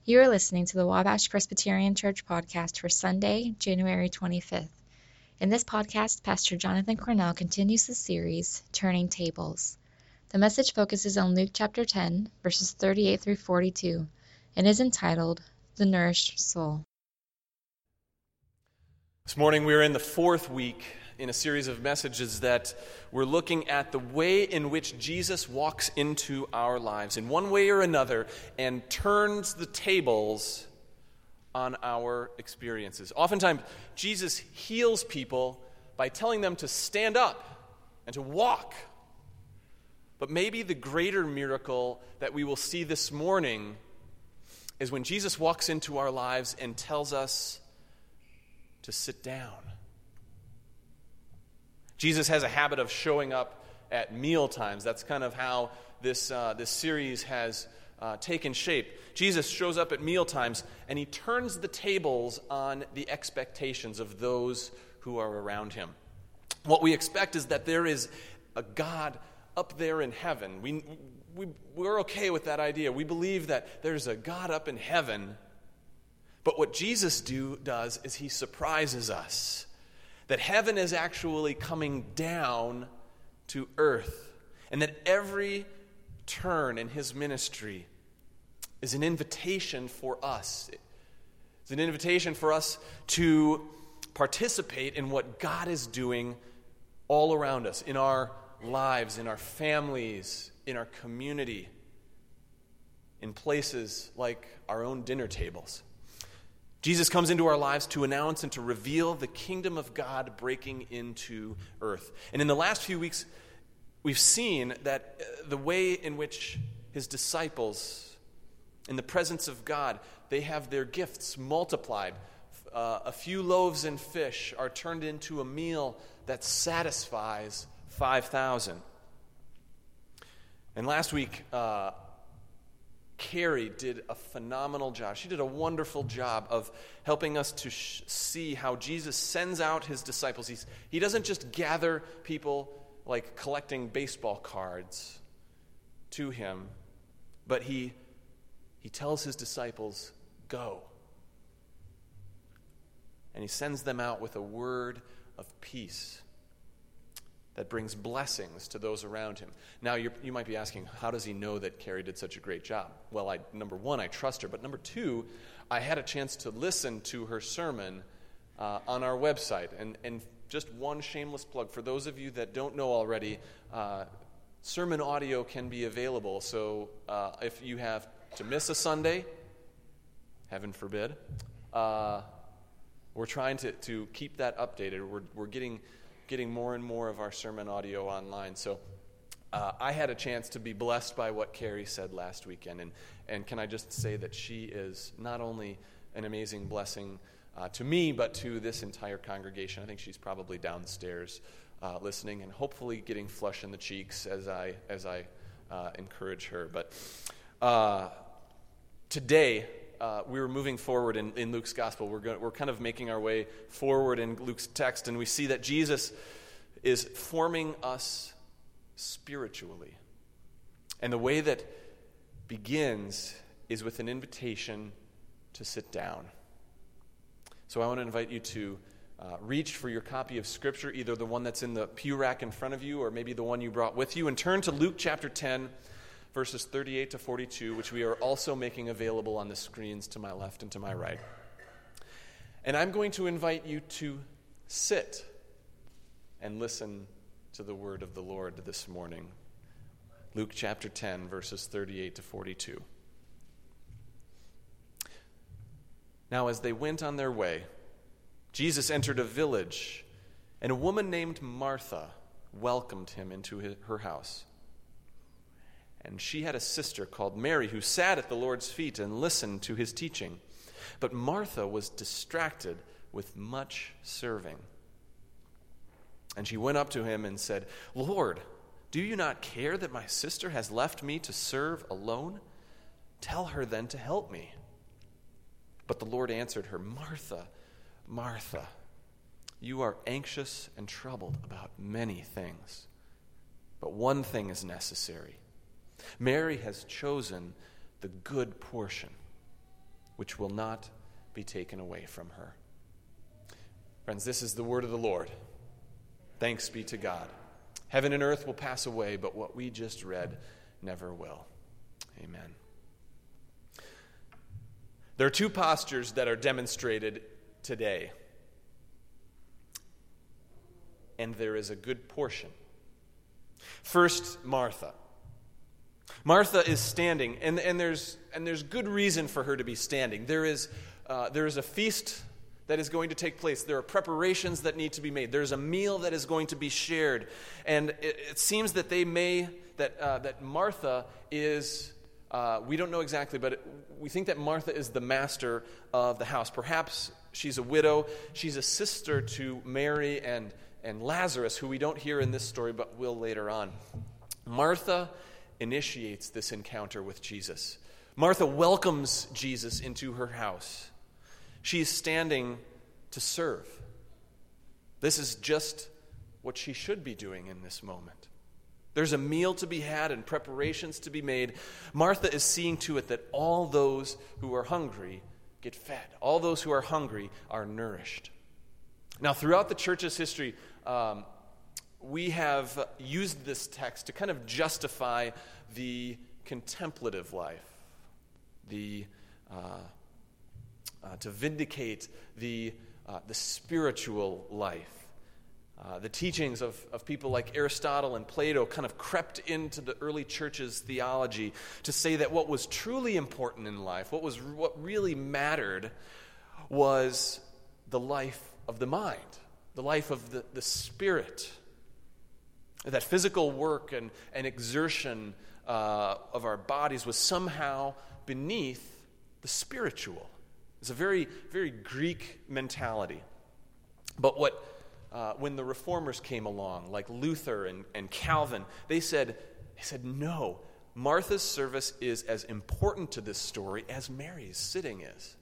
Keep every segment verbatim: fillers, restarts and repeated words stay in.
You are listening to the Wabash Presbyterian Church podcast for Sunday, January twenty-fifth. In this podcast, Pastor Jonathan Cornell continues the series, Turning Tables. The message focuses on Luke chapter ten, verses thirty-eight through forty-two, and is entitled, The Nourished Soul. This morning we are in the fourth week in a series of messages that we're looking at the way in which Jesus walks into our lives in one way or another and turns the tables on our experiences. Oftentimes, Jesus heals people by telling them to stand up and to walk. But maybe the greater miracle that we will see this morning is when Jesus walks into our lives and tells us to sit down. Jesus has a habit of showing up at meal times. That's kind of how this uh, this series has uh, taken shape. Jesus shows up at meal times, and he turns the tables on the expectations of those who are around him. What we expect is that there is a God up there in heaven. We, we, we're okay with that idea. We believe that there's a God up in heaven. But what Jesus do, does is he surprises us. That heaven is actually coming down to earth. And that every turn in his ministry is an invitation for us. It's an invitation for us to participate in what God is doing all around us, in our lives, in our families, in our community, in places like our own dinner tables. Jesus comes into our lives to announce and to reveal the kingdom of God breaking into earth. And in the last few weeks, we've seen that the way in which his disciples, in the presence of God, they have their gifts multiplied. Uh, a few loaves and fish are turned into a meal that satisfies five thousand. And last week, uh, Carrie did a phenomenal job. She did a wonderful job of helping us to sh- see how Jesus sends out his disciples. He's, he doesn't just gather people like collecting baseball cards to him, but he, he tells his disciples, go. And he sends them out with a word of peace that brings blessings to those around him. Now, you're, you might be asking, how does he know that Carrie did such a great job? Well, I, number one, I trust her. But number two, I had a chance to listen to her sermon uh, on our website. And, and just one shameless plug, for those of you that don't know already, uh, sermon audio can be available. So uh, if you have to miss a Sunday, heaven forbid, uh, we're trying to, to keep that updated. We're, we're getting... getting more and more of our sermon audio online. So uh, I had a chance to be blessed by what Carrie said last weekend. And, and can I just say that she is not only an amazing blessing uh, to me, but to this entire congregation. I think she's probably downstairs uh, listening and hopefully getting flush in the cheeks as I, as I uh, encourage her. But uh, today, Uh, we were moving forward in, in Luke's gospel. We're, going, we're kind of making our way forward in Luke's text, and we see that Jesus is forming us spiritually. And the way that begins is with an invitation to sit down. So I want to invite you to uh, reach for your copy of Scripture, either the one that's in the pew rack in front of you or maybe the one you brought with you, and turn to Luke chapter ten, verses thirty-eight to forty-two, which we are also making available on the screens to my left and to my right. And I'm going to invite you to sit and listen to the word of the Lord this morning. Luke chapter ten, verses thirty-eight to forty-two. Now, as they went on their way, Jesus entered a village, and a woman named Martha welcomed him into his, her house. And she had a sister called Mary who sat at the Lord's feet and listened to his teaching. But Martha was distracted with much serving. And she went up to him and said, Lord, do you not care that my sister has left me to serve alone? Tell her then to help me. But the Lord answered her, Martha, Martha, you are anxious and troubled about many things, but one thing is necessary. Mary has chosen the good portion, which will not be taken away from her. Friends, this is the word of the Lord. Thanks be to God. Heaven and earth will pass away, but what we just read never will. Amen. There are two postures that are demonstrated today, and there is a good portion. First, Martha. Martha is standing, and, and there's and there's good reason for her to be standing. There is uh, there is a feast that is going to take place. There are preparations that need to be made. There's a meal that is going to be shared, and it, it seems that they may that uh, that Martha is. Uh, we don't know exactly, but it, we think that Martha is the master of the house. Perhaps she's a widow. She's a sister to Mary and, and Lazarus, who we don't hear in this story, but will later on. Martha initiates this encounter with Jesus. Martha welcomes Jesus into her house. She is standing to serve. This is just what she should be doing in this moment. There's a meal to be had and preparations to be made. Martha is seeing to it that all those who are hungry get fed. All those who are hungry are nourished. Now, throughout the church's history, um, we have used this text to kind of justify the contemplative life, the uh, uh, to vindicate the uh, the spiritual life. Uh, the teachings of, of people like Aristotle and Plato kind of crept into the early church's theology to say that what was truly important in life, what was what really mattered, was the life of the mind, the life of the, the spirit. That physical work and, and exertion uh, of our bodies was somehow beneath the spiritual. It's a very, very Greek mentality. But what Uh, when the reformers came along, like Luther and, and Calvin, they said, they said, no, Martha's service is as important to this story as Mary's sitting is.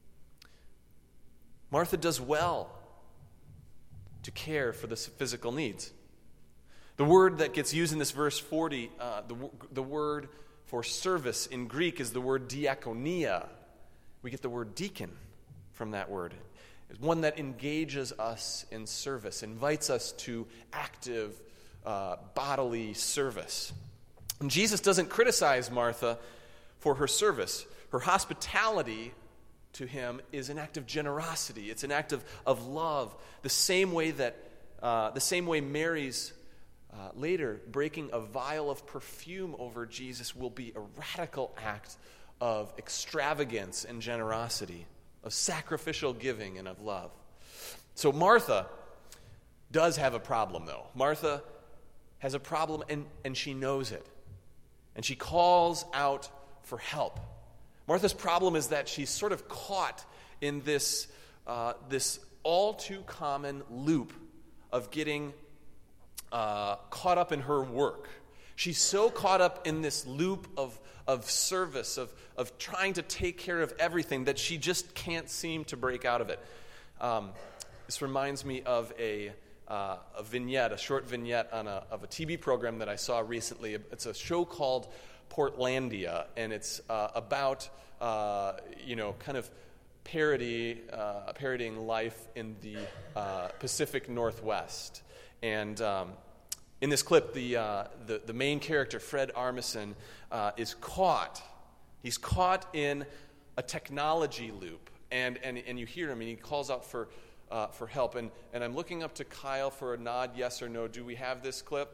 Martha does well to care for the physical needs. The word that gets used in this verse forty, uh, the, the word for service in Greek is the word diakonia. We get the word deacon from that word. It's one that engages us in service, invites us to active uh, bodily service. And Jesus doesn't criticize Martha for her service. Her hospitality to him is an act of generosity. It's an act of, of love. The same way that uh, the same way Mary's uh, later breaking a vial of perfume over Jesus will be a radical act of extravagance and generosity, of sacrificial giving and of love. So Martha does have a problem, though. Martha has a problem, and, and she knows it. And she calls out for help. Martha's problem is that she's sort of caught in this, uh, this all too common loop of getting uh, caught up in her work. She's so caught up in this loop of, of service, of, of trying to take care of everything, that she just can't seem to break out of it. Um, this reminds me of a, uh, a vignette, a short vignette on a, of a T V program that I saw recently. It's a show called Portlandia, and it's uh, about, uh, you know, kind of parody, uh, parodying life in the uh, Pacific Northwest. And um, in this clip, the, uh, the the main character, Fred Armisen, uh, is caught. He's caught in a technology loop, and and and you hear him, and he calls out for uh, for help. And and I'm looking up to Kyle for a nod, yes or no. Do we have this clip?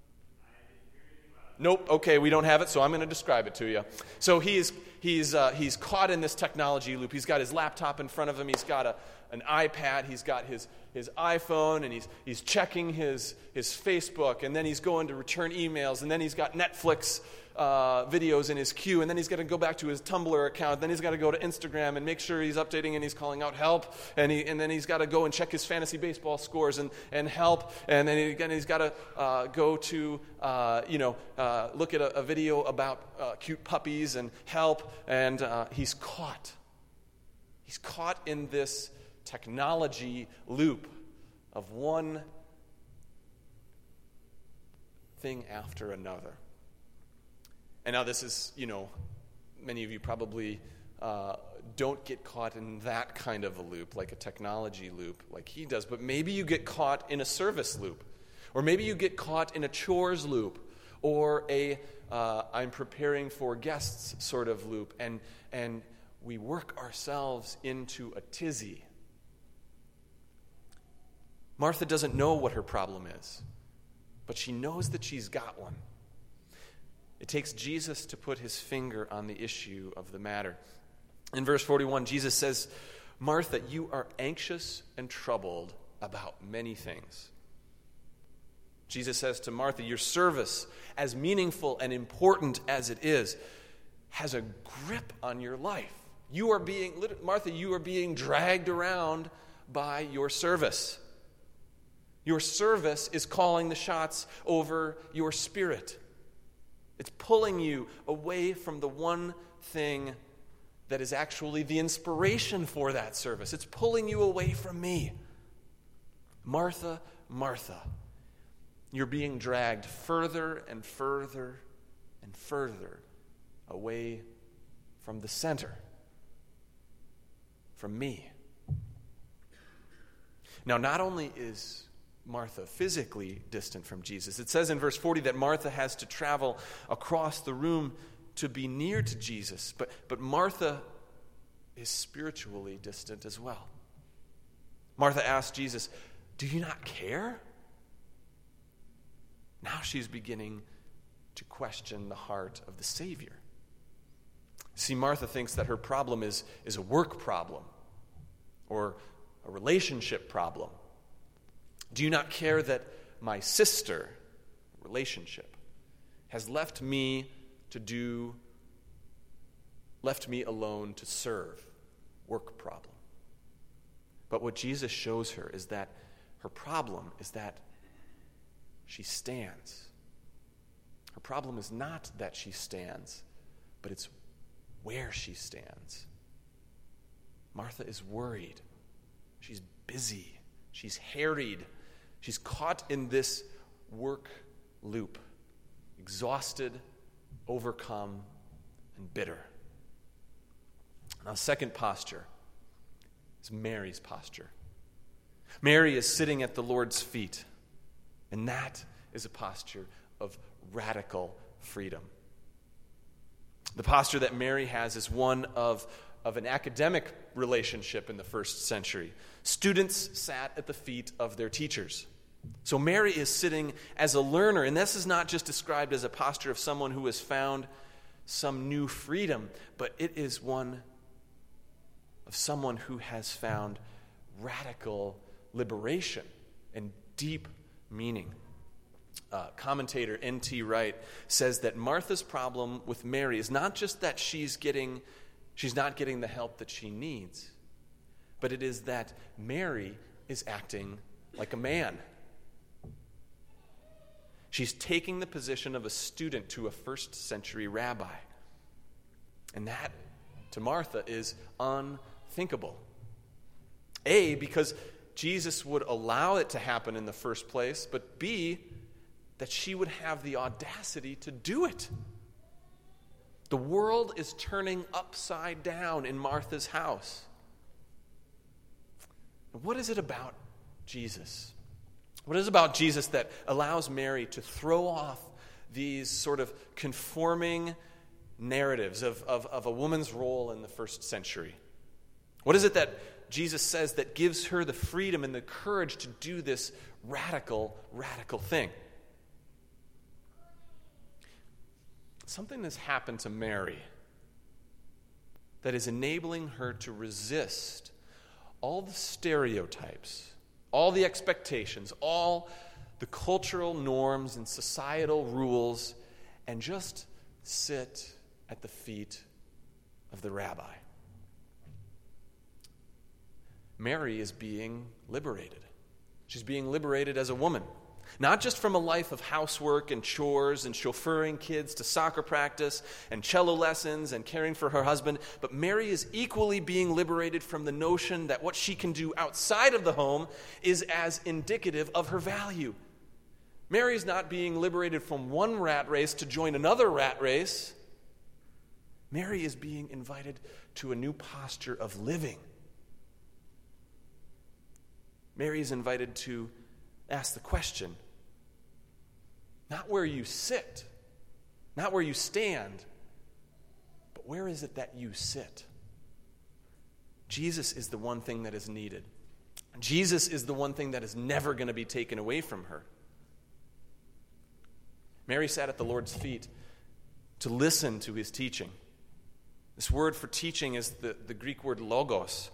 Nope. Okay, we don't have it, so I'm going to describe it to you. So he's he's uh, he's caught in this technology loop. He's got his laptop in front of him. He's got a an iPad. He's got his his iPhone, and he's he's checking his his Facebook, and then he's going to return emails, and then he's got Netflix uh, videos in his queue, and then he's got to go back to his Tumblr account. Then he's got to go to Instagram and make sure he's updating, and he's calling out help, and he and then he's got to go and check his fantasy baseball scores and, and help, and then he, again he's got to uh, go to uh, you know uh, look at a, a video about uh, cute puppies and help, and uh, he's caught. He's caught in this technology loop of one thing after another. And now this is, you know, many of you probably uh, don't get caught in that kind of a loop, like a technology loop, like he does. But maybe you get caught in a service loop. Or maybe you get caught in a chores loop. Or a uh, I'm preparing for guests sort of loop. And, and we work ourselves into a tizzy. Martha doesn't know what her problem is, but she knows that she's got one. It takes Jesus to put his finger on the issue of the matter. In verse forty-one, Jesus says, Martha, you are anxious and troubled about many things. Jesus says to Martha, your service, as meaningful and important as it is, has a grip on your life. You are being, Martha, you are being dragged around by your service. Your service is calling the shots over your spirit. It's pulling you away from the one thing that is actually the inspiration for that service. It's pulling you away from me. Martha, Martha, you're being dragged further and further and further away from the center, from me. Now, not only is Martha physically distant from Jesus, it says in verse forty that Martha has to travel across the room to be near to Jesus, but, but Martha is spiritually distant as well. Martha asked Jesus, do you not care? Now she's beginning to question the heart of the Savior. See, Martha thinks that her problem is, is a work problem or a relationship problem. Do you not care that my sister, relationship, has left me to do, left me alone to serve? Work problem. But what Jesus shows her is that her problem is that she stands. Her problem is not that she stands, but it's where she stands. Martha is worried. She's busy. She's harried. She's caught in this work loop, exhausted, overcome, and bitter. Now, second posture is Mary's posture. Mary is sitting at the Lord's feet, and that is a posture of radical freedom. The posture that Mary has is one of, of an academic relationship in the first century. Students sat at the feet of their teachers. So Mary is sitting as a learner, and this is not just described as a posture of someone who has found some new freedom, but it is one of someone who has found radical liberation and deep meaning. Uh, commentator N T Wright says that Martha's problem with Mary is not just that she's getting, she's not getting the help that she needs, but it is that Mary is acting like a man. She's taking the position of a student to a first century rabbi. And that, to Martha, is unthinkable. A, because Jesus would allow it to happen in the first place, but B, that she would have the audacity to do it. The world is turning upside down in Martha's house. What is it about Jesus? What is it about Jesus that allows Mary to throw off these sort of conforming narratives of, of, of a woman's role in the first century? What is it that Jesus says that gives her the freedom and the courage to do this radical, radical thing? Something has happened to Mary that is enabling her to resist all the stereotypes, all the expectations, all the cultural norms and societal rules, and just sit at the feet of the rabbi. Mary is being liberated. She's being liberated as a woman. Not just from a life of housework and chores and chauffeuring kids to soccer practice and cello lessons and caring for her husband, but Mary is equally being liberated from the notion that what she can do outside of the home is as indicative of her value. Mary's not being liberated from one rat race to join another rat race. Mary is being invited to a new posture of living. Mary is invited to ask the question, not where you sit, not where you stand, but where is it that you sit? Jesus is the one thing that is needed. Jesus is the one thing that is never going to be taken away from her. Mary sat at the Lord's feet to listen to his teaching. This word for teaching is the, the Greek word logos.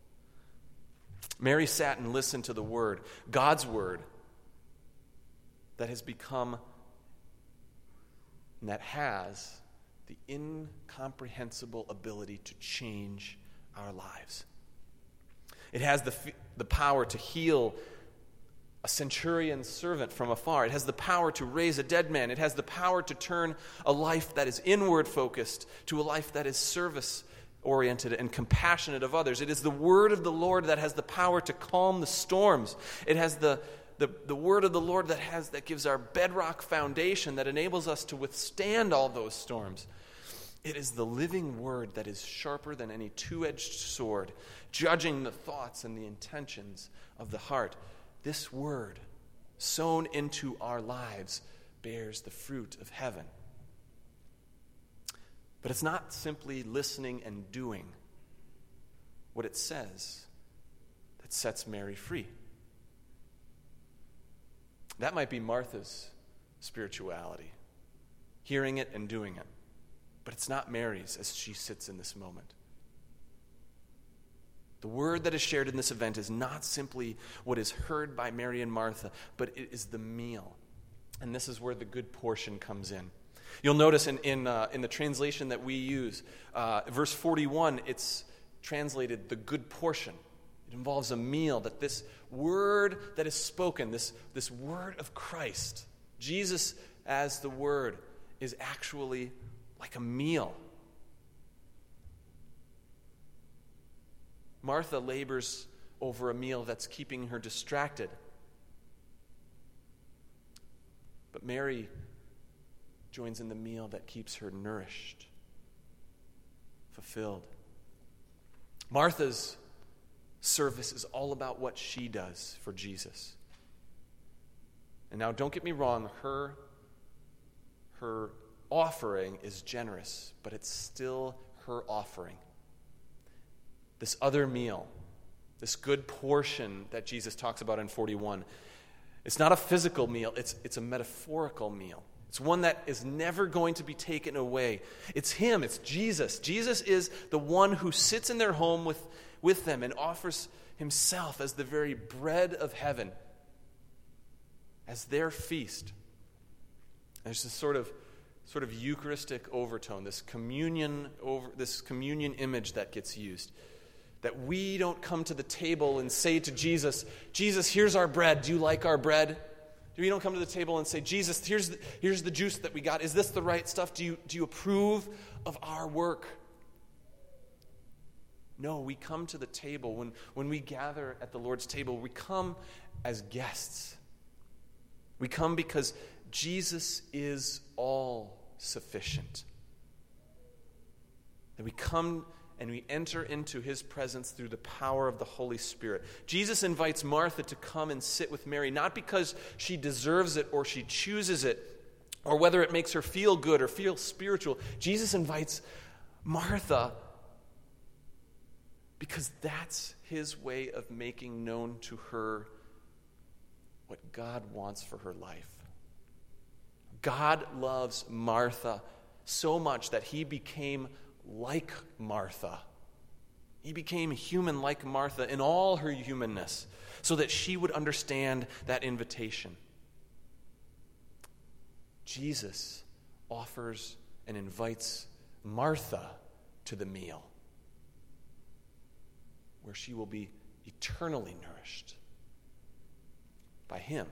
Mary sat and listened to the word, God's word, that has become and that has the incomprehensible ability to change our lives. It has the, the power to heal a centurion's servant from afar. It has the power to raise a dead man. It has the power to turn a life that is inward focused to a life that is service oriented and compassionate of others. It is the word of the Lord that has the power to calm the storms. It has the, the, the word of the Lord that has that gives our bedrock foundation that enables us to withstand all those storms. It is the living word that is sharper than any two-edged sword, judging the thoughts and the intentions of the heart. This word, sown into our lives, bears the fruit of heaven. But it's not simply listening and doing what it says that sets Mary free. That might be Martha's spirituality, hearing it and doing it. But it's not Mary's as she sits in this moment. The word that is shared in this event is not simply what is heard by Mary and Martha, but it is the meal. And this is where the good portion comes in. You'll notice in in, uh, in the translation that we use, uh, verse forty-one, it's translated the good portion. It involves a meal, that this word that is spoken, this, this word of Christ, Jesus as the word, is actually like a meal. Martha labors over a meal that's keeping her distracted. But Mary joins in the meal that keeps her nourished, fulfilled. Martha's service is all about what she does for Jesus. And now, don't get me wrong, her, her offering is generous, but it's still her offering. This other meal, this good portion that Jesus talks about in forty-one, it's not a physical meal, it's, it's a metaphorical meal. It's one that is never going to be taken away. It's him, it's Jesus. Jesus is the one who sits in their home with, with them and offers himself as the very bread of heaven, as their feast. There's this sort of sort of Eucharistic overtone, this communion over this communion image that gets used. That we don't come to the table and say to Jesus, Jesus, here's our bread. Do you like our bread? We don't come to the table and say, Jesus, here's the, here's the juice that we got. Is this the right stuff? Do you, do you approve of our work? No, we come to the table. When, when we gather at the Lord's table, we come as guests. We come because Jesus is all sufficient. That we come and we enter into his presence through the power of the Holy Spirit. Jesus invites Martha to come and sit with Mary, not because she deserves it or she chooses it, or whether it makes her feel good or feel spiritual. Jesus invites Martha because that's his way of making known to her what God wants for her life. God loves Martha so much that he became like Martha. He became human like Martha in all her humanness so that she would understand that invitation. Jesus offers and invites Martha to the meal where she will be eternally nourished by him.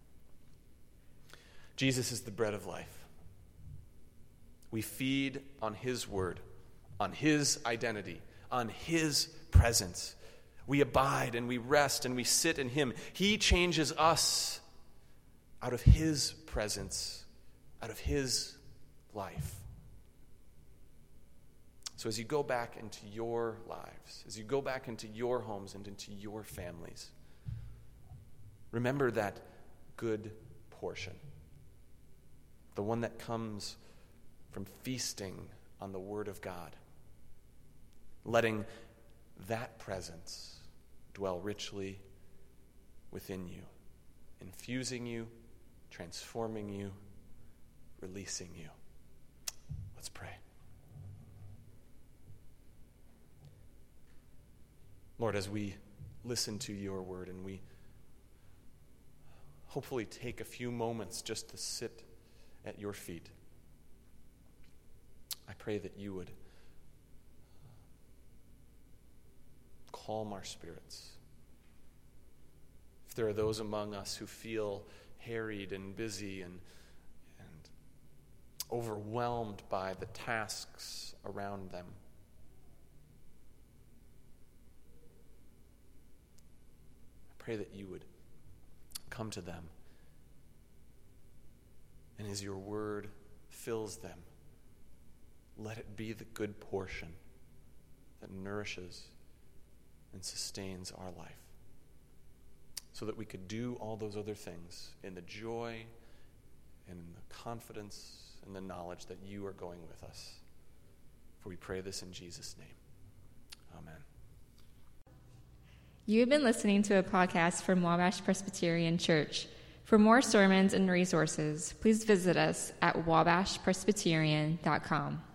Jesus is the bread of life. We feed on his word, on his identity, on his presence. We abide and we rest and we sit in him. He changes us out of his presence, out of his life. So as you go back into your lives, as you go back into your homes and into your families, remember that good portion, the one that comes from feasting on the Word of God, letting that presence dwell richly within you, infusing you, transforming you, releasing you. Let's pray. Lord, as we listen to your word and we hopefully take a few moments just to sit at your feet, I pray that you would calm our spirits. If there are those among us who feel harried and busy and, and overwhelmed by the tasks around them, I pray that you would come to them, and as your word fills them, let it be the good portion that nourishes and sustains our life, so that we could do all those other things in the joy and in the confidence and the knowledge that you are going with us. For we pray this in Jesus' name. Amen. You have been listening to a podcast from Wabash Presbyterian Church. For more sermons and resources, please visit us at wabash presbyterian dot com.